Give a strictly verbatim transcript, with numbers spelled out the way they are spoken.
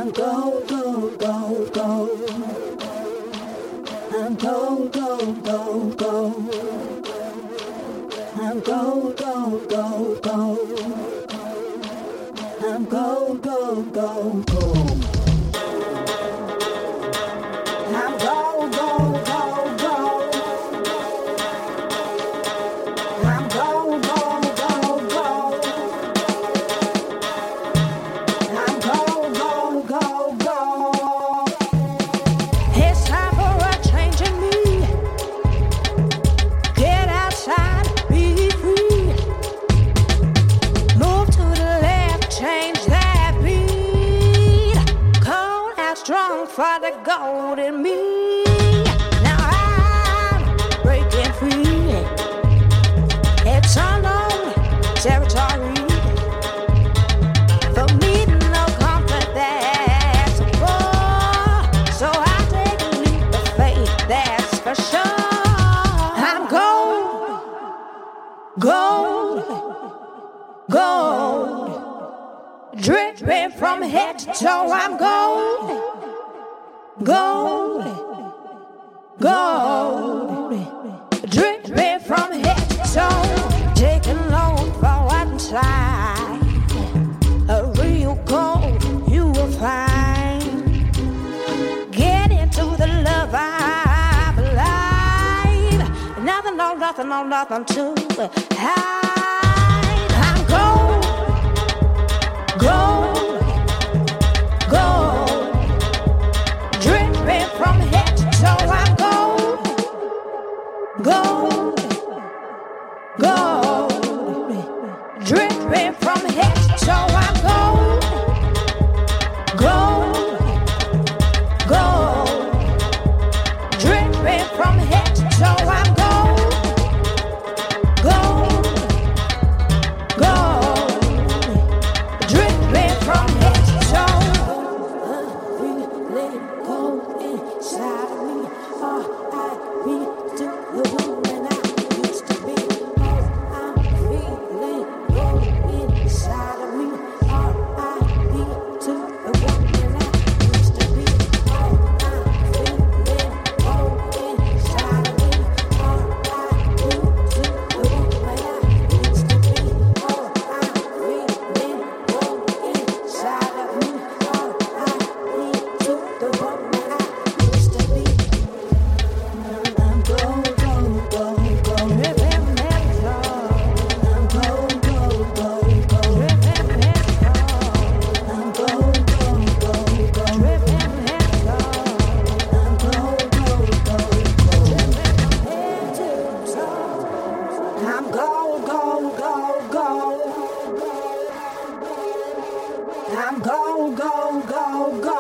I'm gold, gold, gold, gold. I'm gold, gold, gold, gold. I'm gold, gold, gold, gold. I'm gold, gold, gold, gold. I'm gold, gold, gold, gold. I'm gold, gold, gold, gold. I'm gold, gold, gold, gold. It's time for a change in me. Get outside, be free. Move to the left, change that beat. Cold and strong for the gold in me. Now I'm breaking free. It's unknown territory. For me, no comfort that's above. So I take a leap of faith, that's for sure. I'm gold, gold, gold. Dripping from head to toe, I'm gold, gold, gold. Dripping from head to toe, taking load for one side. A real gold you will find. Get into the love I'm alive. Nothing, no, nothing, no, nothing to hide. I'm gold, gold, gold. Dripping from head to toe, I'm gold, gold, gold. Dripping from head to toe, I'm gold, gold, gold. Dripping from head to toe, I'm gold, gold, gold. Dripping from head to toe. Feeling cold inside of me. Oh, I beat to the woman I used to be. Oh, I'm feeling cold inside of me. Oh, I beat to the woman I used to be. Oh, I'm feeling cold inside of me. Oh, I beat to the woman I used to be. Oh, I'm feeling cold inside of me. Oh, I beat to the woman I used to be. I'm gold, gold, gold, gold. Dripping head to toe. I'm gold, gold, gold, gold. Dripping head to toe. I'm gold, gold, gold, gold. Dripping head to toe. I'm gold, gold, gold, gold. Head to toe. I'm gold, gold, gold, gold. I'm gold, gold, gold, gold.